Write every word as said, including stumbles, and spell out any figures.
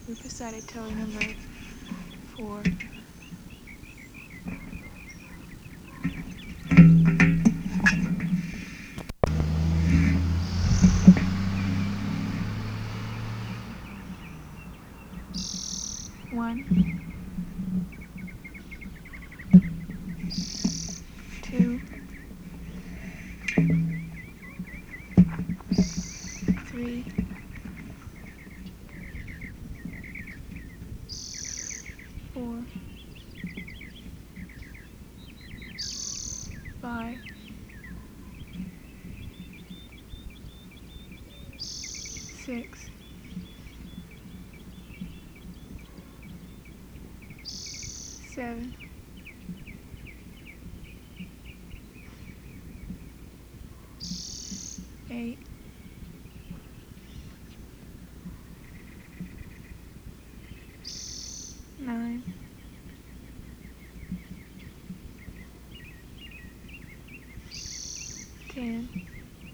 Mupasaded toe number four. One, two, three, four, five, six, seven, eight, nine, ten.